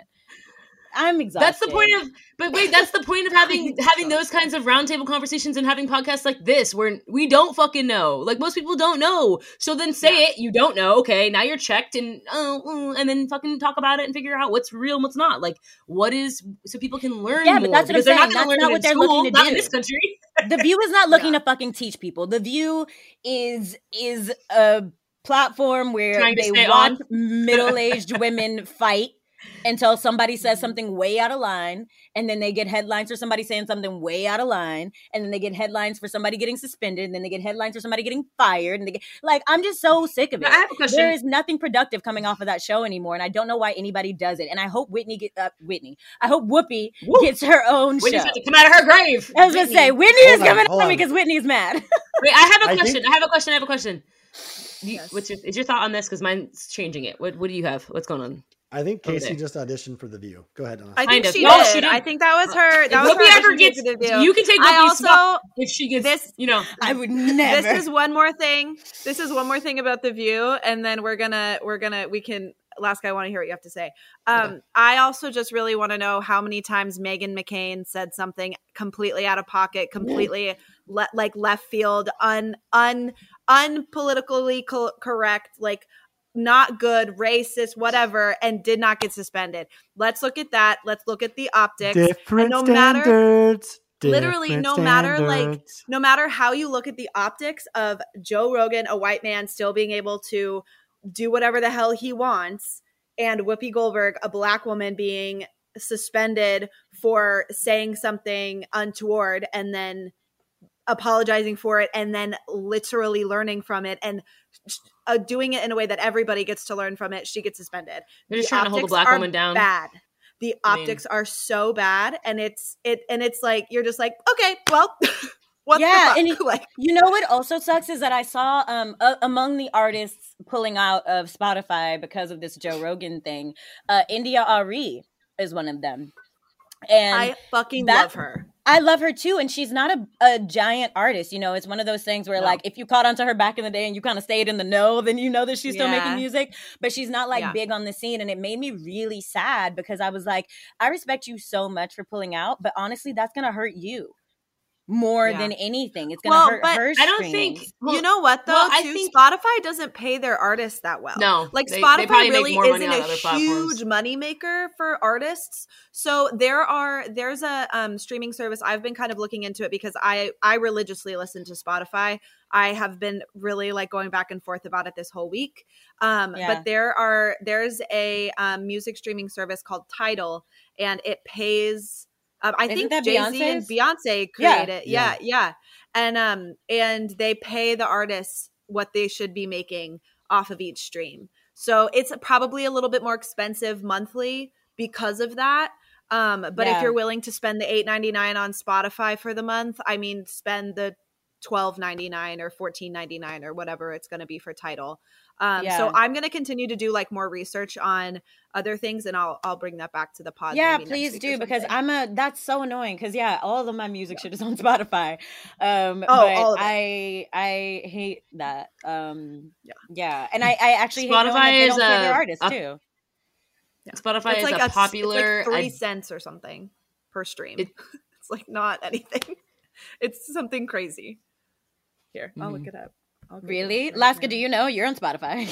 I'm exhausted. That's the point of, but wait, that's the point of having having those kinds of roundtable conversations and having podcasts like this, where we don't fucking know. Like most people don't know, so then say Yeah. it. You don't know, okay? Now you're checked, and oh, mm, and then fucking talk about it and figure out what's real and what's not. Like what is, so people can learn. Yeah, but more, that's what I'm because they're saying. Not gonna That's learn not it what in they're school, looking to not in do. this country. The View is not looking Yeah. to fucking teach people. The View is is a platform where Trying to they stay watch on. middle-aged women fight until somebody says something way out of line, and then they get headlines for somebody saying something way out of line, and then they get headlines for somebody getting suspended, and then they get headlines for somebody getting fired, and they get like I'm just so sick of it. Now, I have a question. There is nothing productive coming off of that show anymore, and I don't know why anybody does it. And I hope Whitney get uh, Whitney. I hope Whoopi Woo. gets her own Whitney's show. about to come out of her grave. I was gonna say Whitney is Hold on, coming hold out on. because Whitney's mad. Wait, I have a I question. think- I have a question. I have a question. You, Yes. What's your, is your thought on this? Because mine's changing it. What What do you have? What's going on? I think Over Casey there. just auditioned for The View. Go ahead, Donna. I Kind think of. she, No, did. she did. I think that was her. That If was Whoopi her ever audition gets, for the View. you can take I Whoopi's spot also if she gets this- You know, I would never. this is one more thing. This is one more thing about The View, and then we're gonna we're gonna we can. Alaska, I want to hear what you have to say. Um, Okay. I also just really want to know how many times Meghan McCain said something completely out of pocket, completely le- like left field, un un unpolitically co- correct, like not good, racist, whatever, and did not get suspended. Let's look at that. Let's look at the optics. Different no matter- standards. literally, different no matter, like, standards. no matter how you look at the optics of Joe Rogan, a white man, still being able to do whatever the hell he wants, and Whoopi Goldberg, a black woman, being suspended for saying something untoward and then apologizing for it and then literally learning from it and uh, doing it in a way that everybody gets to learn from it, she gets suspended. they're just The trying to hold a optics black are woman down. Bad. The I mean- optics are so bad, and it's it and it's like you're just like, okay, well, what Yeah, the and fuck? it- like, You know what also sucks is that I saw um uh, among the artists pulling out of Spotify because of this Joe Rogan thing, uh India Arie is one of them. And I fucking that- love her. I love her too, and she's not a, a giant artist. You know, it's one of those things where, no. like, if you caught onto her back in the day and you kind of stayed in the know, then you know that she's still yeah. making music. But she's not like yeah. big on the scene, and it made me really sad because I was like, I respect you so much for pulling out, but honestly, that's gonna hurt you more yeah. than anything. It's gonna well, hurt but her. I don't think. Well, you know what though? Well, too, I think Spotify doesn't pay their artists that well. No, like they, Spotify they really isn't a huge moneymaker for artists. So there are there's a um, streaming service. I've been kind of looking into it because I I religiously listen to Spotify. I have been really like going back and forth about it this whole week. Um, yeah. But there are there's a um, music streaming service called Tidal, and it pays. Um, I Isn't think Jay-Z and Beyonce created it. Yeah. yeah, yeah. And um and they pay the artists what they should be making off of each stream. So it's probably a little bit more expensive monthly because of that. Um, but yeah. if you're willing to spend the eight ninety-nine on Spotify for the month, I mean, spend the twelve ninety-nine or fourteen ninety-nine or whatever it's going to be for Tidal. Um, yeah. So I'm going to continue to do like more research on other things, and I'll I'll bring that back to the pod. Yeah, please do, because I'm a that's so annoying because yeah, all of my music yeah. shit is on Spotify. Um, oh, but all of it. I I hate that. Um, yeah, yeah, and I I actually Spotify hate is they don't pay their a, artists a, too. Yeah. Spotify it's is like a a, popular it's like three I, cents or something per stream. It, it's like not anything. It's something crazy. Here, I'll mm-hmm. look it up. Really? Laska, do you know? You're on Spotify.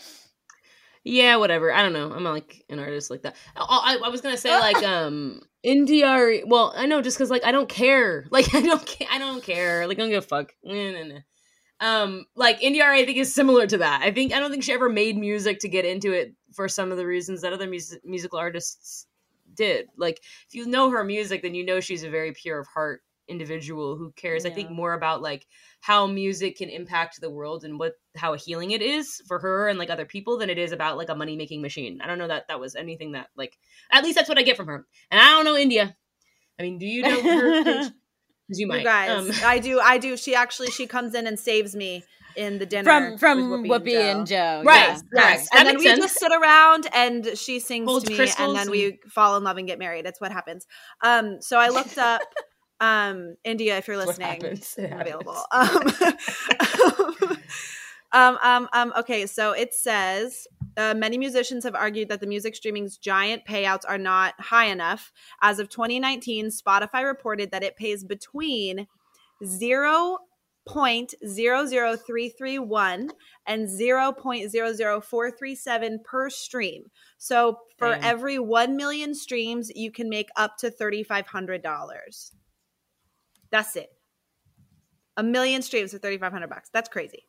Yeah, whatever. I don't know. I'm not like an artist like that. I, I, I was gonna say like um N D R E. Well, I know just because like I don't care. Like I don't care. I don't care. Like I don't give a fuck. Nah, nah, nah. Um, like N D R E, I think is similar to that. I think I don't think she ever made music to get into it for some of the reasons that other music, musical artists did. Like if you know her music, then you know she's a very pure of heart individual who cares. Yeah. I think more about like how music can impact the world and what how healing it is for her and like other people than it is about like a money making machine. I don't know that that was anything that like at least that's what I get from her. And I don't know India. I mean, do you know her? Because you might. You guys, um, I do. I do. She actually she comes in and saves me in the dinner from from Whoopi, Whoopi and, and Joe. Joe. Right. Yes. Right. yes. That And then makes we sense. just sit around and she sings Holds to me, crystals and then and... we fall in love and get married. That's what happens. Um. So I looked up. Um, India, if you're listening, available. Um, um, um, um, okay, so it says uh, many musicians have argued that the music streaming's giant payouts are not high enough. As of twenty nineteen, Spotify reported that it pays between zero point zero zero three three one and zero point zero zero four three seven per stream. So for Damn. every one million streams, you can make up to three thousand five hundred dollars. That's it. A million streams for thirty-five hundred bucks. That's crazy.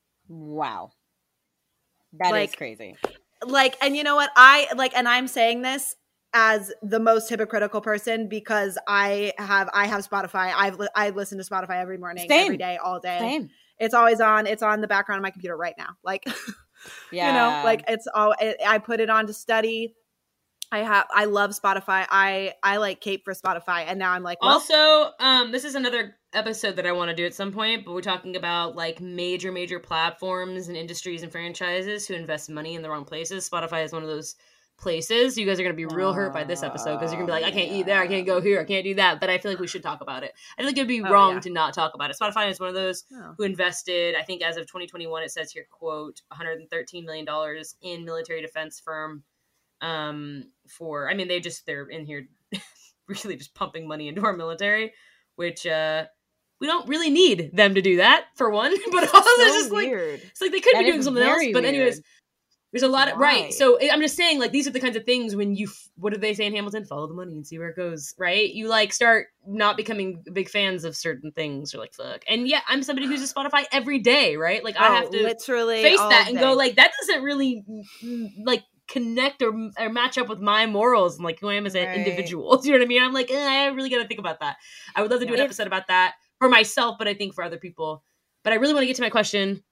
Wow. That like, is crazy. Like, and you know what? I like, and I'm saying this as the most hypocritical person because I have, I have Spotify. I've, I listen to Spotify every morning, Same. every day, all day. Same. It's always on. It's on the background of my computer right now. Like, yeah. you know, like it's all, it, I put it on to study. I have, I love Spotify. I, I like Cape for Spotify. And now I'm like, well. Also, um, this is another episode that I want to do at some point, but we're talking about like major, major platforms and industries and franchises who invest money in the wrong places. Spotify is one of those places. You guys are going to be real hurt by this episode because you're going to be like, I can't eat there. I can't go here. I can't do that. But I feel like we should talk about it. I feel like it'd be oh, wrong yeah. to not talk about it. Spotify is one of those oh. who invested, I think as of twenty twenty-one, it says here, quote, one hundred thirteen million dollars in military defense firm. Um, for, I mean, they just, they're in here really just pumping money into our military, which, uh, we don't really need them to do that for one, but also so just weird. like, it's like they could that be doing something else, but anyways, weird. There's a lot of, Why? right. So I'm just saying like, these are the kinds of things when you, what do they say in Hamilton? Follow the money and see where it goes, right? You like start not becoming big fans of certain things or like, fuck. And yeah, I'm somebody who uses Spotify every day, right? Like oh, I have to literally face that and day. go like, that doesn't really like, connect or, or match up with my morals and like who I am as an right. individual. Do you know what I mean? I'm like, eh, I really got to think about that. I would love to do yeah. an episode about that for myself, but I think for other people. But I really want to get to my question,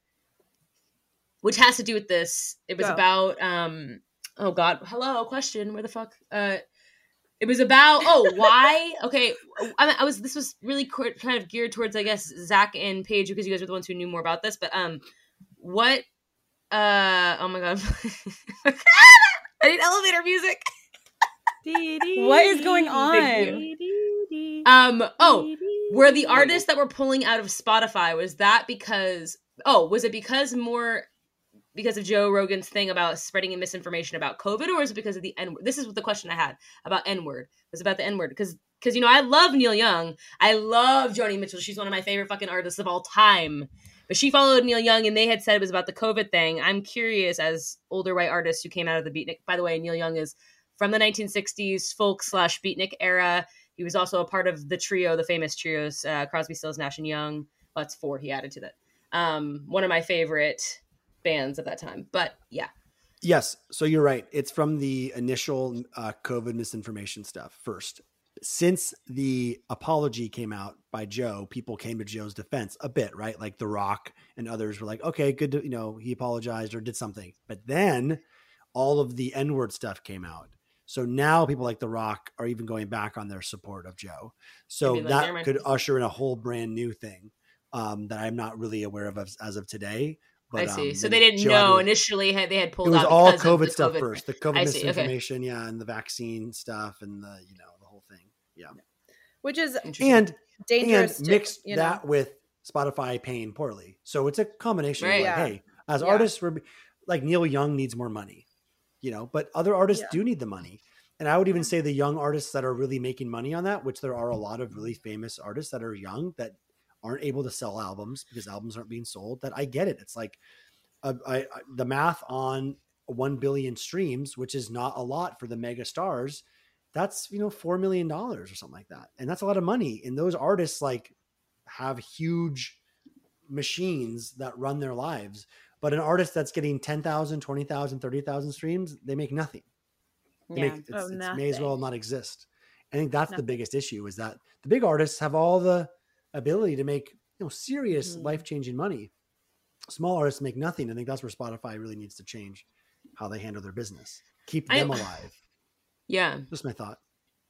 which has to do with this. It was Go. about, um, oh God, hello, question. Where the fuck? Uh, it was about, oh, why? Okay. I, I was, this was really co- kind of geared towards, I guess, Zach and Paige, because you guys were the ones who knew more about this. But um, what, Uh oh my god. I need elevator music. What is going on? Um. Oh, were the artists that were pulling out of Spotify, was that because? Oh, was it because more because of Joe Rogan's thing about spreading misinformation about COVID, or is it because of the N word? This is the question I had about N word. It was about the N word because because you know I love Neil Young, I love Joni Mitchell. She's one of my favorite fucking artists of all time. But she followed Neil Young, and they had said it was about the COVID thing. I'm curious, as older white artists who came out of the beatnik. By the way, Neil Young is from the nineteen sixties folk slash beatnik era. He was also a part of the trio, the famous trios, uh, Crosby, Stills, Nash and Young. Well, that's four he added to that. Um, one of my favorite bands of that time. But yeah. Yes. So you're right. It's from the initial uh, COVID misinformation stuff first. Since the apology came out by Joe, people came to Joe's defense a bit, right? Like The Rock and others were like, okay, good to, you know, he apologized or did something. But then all of the N-word stuff came out. So now people like The Rock are even going back on their support of Joe. So Maybe that like, could usher in a whole brand new thing um, that I'm not really aware of as, as of today. But, I see. um, So they didn't Joe know had to- initially had, they had pulled It was out all because of COVID the stuff COVID first. The thing. COVID I see, okay. misinformation, yeah, and the vaccine stuff and the, you know, the whole thing. Yeah. Which is Interesting. And dangerous. and too, mixed you know? that with Spotify paying poorly. So it's a combination Right. of like, Yeah. hey, as Yeah. artists, we're like Neil Young needs more money, you know, but other artists Yeah. do need the money. And I would even say the young artists that are really making money on that, which there are a lot of really famous artists that are young that aren't able to sell albums because albums aren't being sold, that I get it. It's like uh, I, I, the math on one billion streams, which is not a lot for the mega stars. That's, you know, four million dollars or something like that. And that's a lot of money. And those artists like have huge machines that run their lives. But an artist that's getting ten thousand, twenty thousand, thirty thousand streams, they make nothing. They Yeah. make, it's, Oh, it's may as well nothing. not exist. I think that's Nothing. the biggest issue is that the big artists have all the ability to make, you know, serious Mhm. life-changing money. Small artists make nothing. I think that's where Spotify really needs to change how they handle their business. Keep I- them alive. Yeah. Just my thought.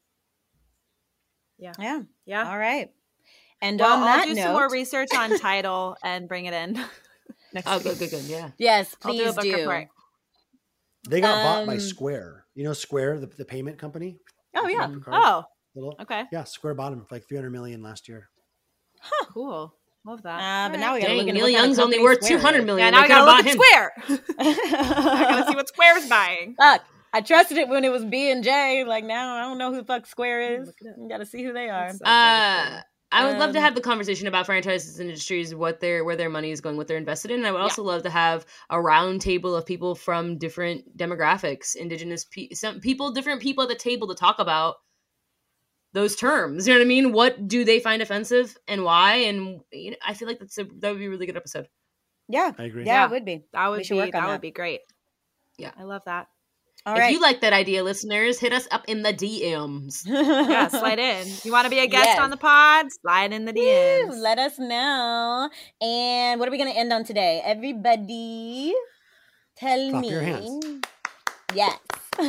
Yeah. Yeah. All right. And Well, on that I'll do note, some more research on Tidal and bring it in next Oh, week. good, good, good. Yeah. yes, I'll do a please book do. report. They got bought by Um, Square. You know Square, the, the payment company? Oh yeah. Mhm. Oh, Little, okay. yeah, Square bought them for like three hundred million last year. Cool. Love that. Uh, but All now we gotta Dang, look into Neil what kind of Young's only company worth Square two hundred is. million. Yeah, now I They could've gotta look bought at him. Square. I gotta see what Square's buying. Fuck. I trusted it when it was B and J. Like now, I don't know who the fuck Square is. Look it up. You gotta see who they are. That's so Uh, I would love to Um, have the conversation about franchises and industries, what their where their money is going, what they're invested in. And I would also love to have a round table of people from different demographics, indigenous pe- some people, different people at the table to talk about those terms. You know what I mean? What do they find offensive and why? And you know, I feel like that's a, that would be a really good episode. Yeah. I agree. Yeah, Yeah. it would be. That We would should be work on that that. would be great. Yeah. I love that. All if right. you like that idea, listeners, hit us up in the D Ms. Yeah, slide in. You want to be a guest Yes. on the pod? Slide in the D Woo, Ms. let us know. And what are we going to end on today? Everybody, tell Clap me. your hands. Yes.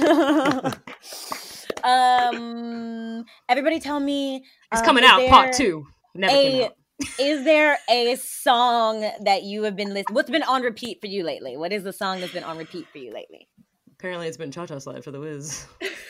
um. Everybody, tell me. It's um, coming is out, part there two. Never came a- out. Is there a song that you have been listening? What's been on repeat for you lately? What is the song that's been on repeat for you lately? Apparently, it's been Cha Cha Slide for the Wiz.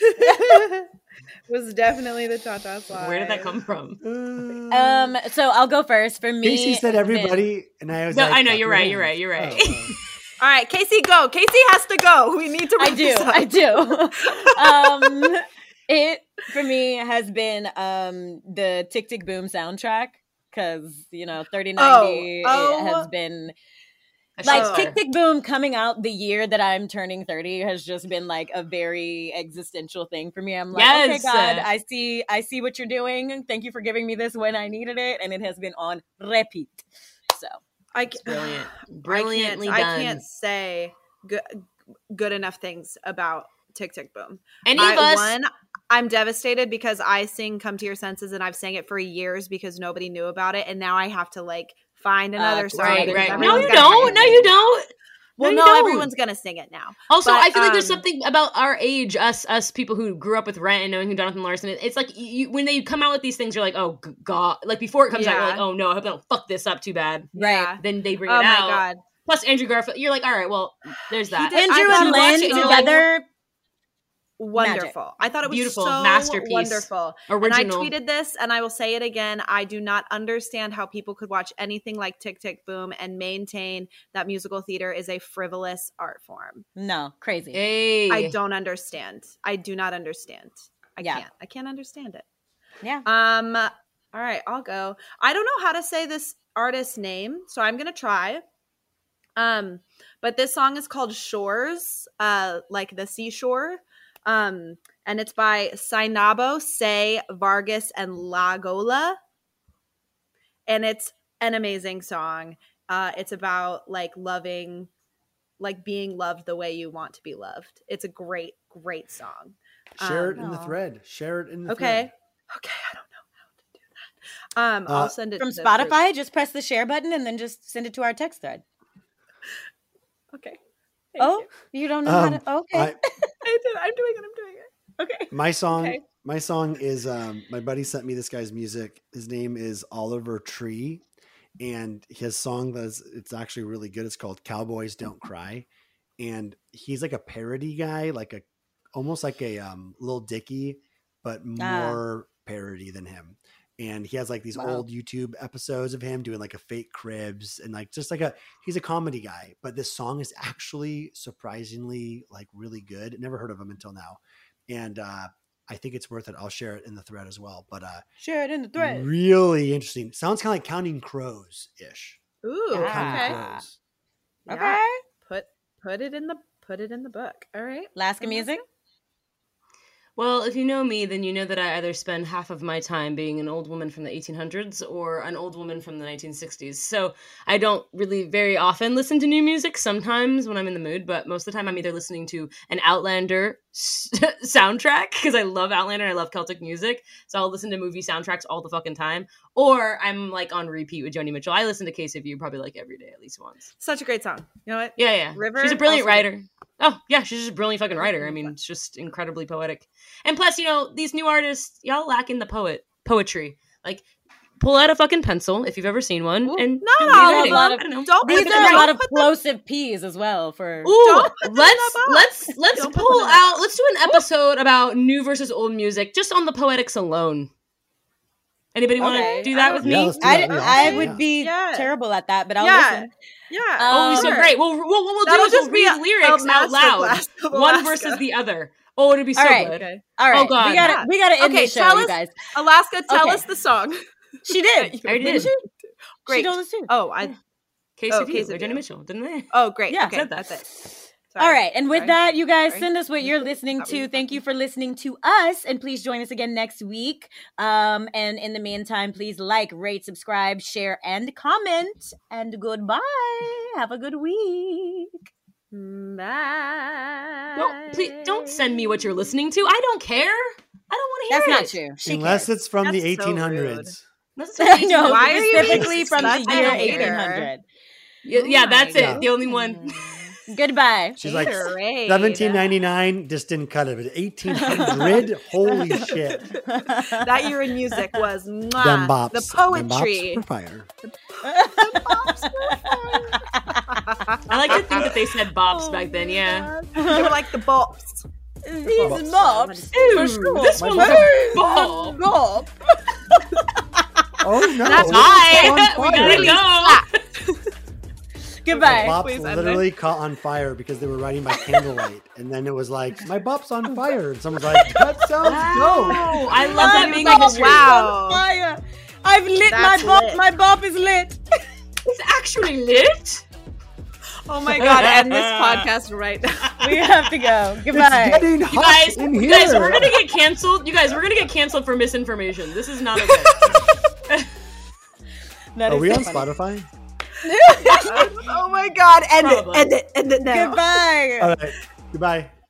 Was definitely the Cha Cha Slide. Where did that come from? Uh, Um. So I'll go first. For me, Casey said it's been- everybody, and I was No, like, I know, clap you're your right, you're hands. right, you're right. Oh, oh. All right, Casey, go. Casey has to go. We need to. I wrap do. this up. I do. um, it for me has been um the Tick Tick Boom soundtrack because you know thirty ninety Oh, oh. has been That like shit's Tick fire. Tick Boom coming out the year that I'm turning thirty has just been like a very existential thing for me. I'm like, okay, Yes. God, I see, I see what you're doing. Thank you for giving me this when I needed it, and it has been on repeat. So I It's can't, brilliant. I Brilliantly can't, done. I can't say good, good enough things about Tick Tick Boom. Any I, of us, One, I'm devastated because I sing "Come to Your Senses" and I've sang it for years because nobody knew about it, and now I have to like find another Uh, song. right, because right. No, everyone's you gonna sing don't. it. No, you don't. Well, No, no, you don't. everyone's gonna sing it now. Also, But, I feel like there's um, something about our age, us us people who grew up with Rent and knowing who Jonathan Larson is. It's like you, when they come out with these things, you're like, oh g- god. Like before it comes out, you're Yeah. like, oh no, I hope they don't fuck this up too bad. Yeah. Then they bring Oh it my out. god. Plus Andrew Garfield, you're like, all right, well, there's that. did- Andrew I and watched Lynn it, you're like, together. wonderful. Magic. I thought it was Beautiful, so masterpiece. wonderful. Original. And I tweeted this, and I will say it again. I do not understand how people could watch anything like Tick, Tick, Boom and maintain that musical theater is a frivolous art form. No, crazy. Hey. I don't understand. I do not understand. I Yeah. can't. I can't understand it. Yeah. Um. All right, I'll go. I don't know how to say this artist's name, so I'm gonna try. Um, but this song is called Shores, uh, like the seashore. Um, and it's by Sainabo, Say, Vargas, and Lagola. And it's an amazing song. Uh, it's about like loving, like being loved the way you want to be loved. It's a great, great song. Share Um, it in the Aw. thread. Share it in the Okay. thread. Okay, I don't know how to do that. Um, Uh, I'll send it From to the Spotify, group. just press the share button and then just send it to our text thread. Okay. Thank Oh, you. you don't know Um, how to? Okay. I, I did. I'm doing it. I'm doing it. Okay. my song, Okay. my song is um, my buddy sent me this guy's music. His name is Oliver Tree, and his song that's it's actually really good. It's called "Cowboys Don't Cry," and he's like a parody guy, like a almost like a um, Lil Dicky, but Ah. more parody than him. And he has like these Wow. old YouTube episodes of him doing like a fake Cribs and like just like a he's a comedy guy. But this song is actually surprisingly like really good. Never heard of him until now, and uh, I think it's worth it. I'll share it in the thread as well. But uh, Share it in the thread. really interesting. Sounds kind of like Counting Crows ish. Ooh. Yeah. Counting Okay. Crows. Yeah. Okay. Put put it in the put it in the book. All right. Alaska music. Well, if you know me, then you know that I either spend half of my time being an old woman from the eighteen hundreds or an old woman from the nineteen sixties. So I don't really very often listen to new music, sometimes when I'm in the mood, but most of the time I'm either listening to an Outlander s- soundtrack, because I love Outlander and I love Celtic music. So I'll listen to movie soundtracks all the fucking time. Or I'm like on repeat with Joni Mitchell. I listen to K C V probably like every day at least once. Such a great song. You know what? Yeah, yeah. River, She's a brilliant also writer. Oh, yeah, she's just a brilliant fucking writer. I mean, it's just incredibly poetic. And plus, you know, these new artists, y'all lack in the poet poetry. Like, pull out a fucking pencil if you've ever seen one, Ooh, and not do all the of writing. them. I don't know. Don't These put are them- a lot don't of put them- plosive P's as well. For Ooh, Don't put them in let's a box. let's let's Don't put pull them in a out. box. Let's do an episode about new versus old music, just on the poetics alone. Anybody want to Okay. do that I with don't- Yeah, me? let's do I, that. Yeah, I awesome. would Yeah. be Yeah. terrible at that, but I'll Yeah. listen. Yeah. Oh, so sure. great. Well, well, what we'll do That'll is we'll just be read a- lyrics a out loud, masterclass of one Alaska. versus the other. Oh, it'd be so All right. good. Okay. All right, God. we gotta Yeah. we gotta end Okay, this show, tell you us- guys. Alaska, tell Okay. us the song. She did. You I already Didn't did. she? Great. She told us too. Oh, I. K C V Oh, or K C V. Joni Mitchell, didn't they? Oh, great. Yeah. Okay, Said that. that's it. Sorry. All right, and with Sorry. that, you guys Sorry. send us what you're listening Not really to. Thank you talking. for listening to us, and please join us again next week. Um, and in the meantime, please like, rate, subscribe, share, and comment. And goodbye. Have a good week. Bye. Don't please don't send me what you're listening to. I don't care. I don't want to hear That's it. not true. She Unless cares. it's from the That's so eighteen hundreds. That's I know, Why are you specifically being from the such a year hater? eighteen hundred. Yeah, yeah, Oh that's my it. The only one. goodness. Goodbye. She's like Haterade. seventeen ninety-nine, just didn't cut it. But eighteen hundred, holy shit. That year in music was mwah, Them bops. the Them poetry. bops for fire. I like to think that they said bops back then. Yeah. They were like the bops. These Bops. mobs. Ooh, For sure. this My one's bops. a bop. Bob. Oh no. That's it's Bye. on We fire. gotta go. Goodbye. Bops Please end literally caught on fire because they were riding by candlelight. And then it was like, my bop's on fire. And someone's like, that sounds dope. Oh, I love that My being bop a history. Wow. is on fire. I've lit That's my bop. lit. My bop is lit. It's actually lit. Oh my god! End this podcast right now. We have to go. Goodbye. It's getting You hot guys, in you here. guys, we're gonna get canceled. You guys, we're gonna get canceled for misinformation. This is not okay. That Are is we so on funny. Spotify? Oh my god! End Probably. it! End it! End it now. Goodbye. All right. Goodbye.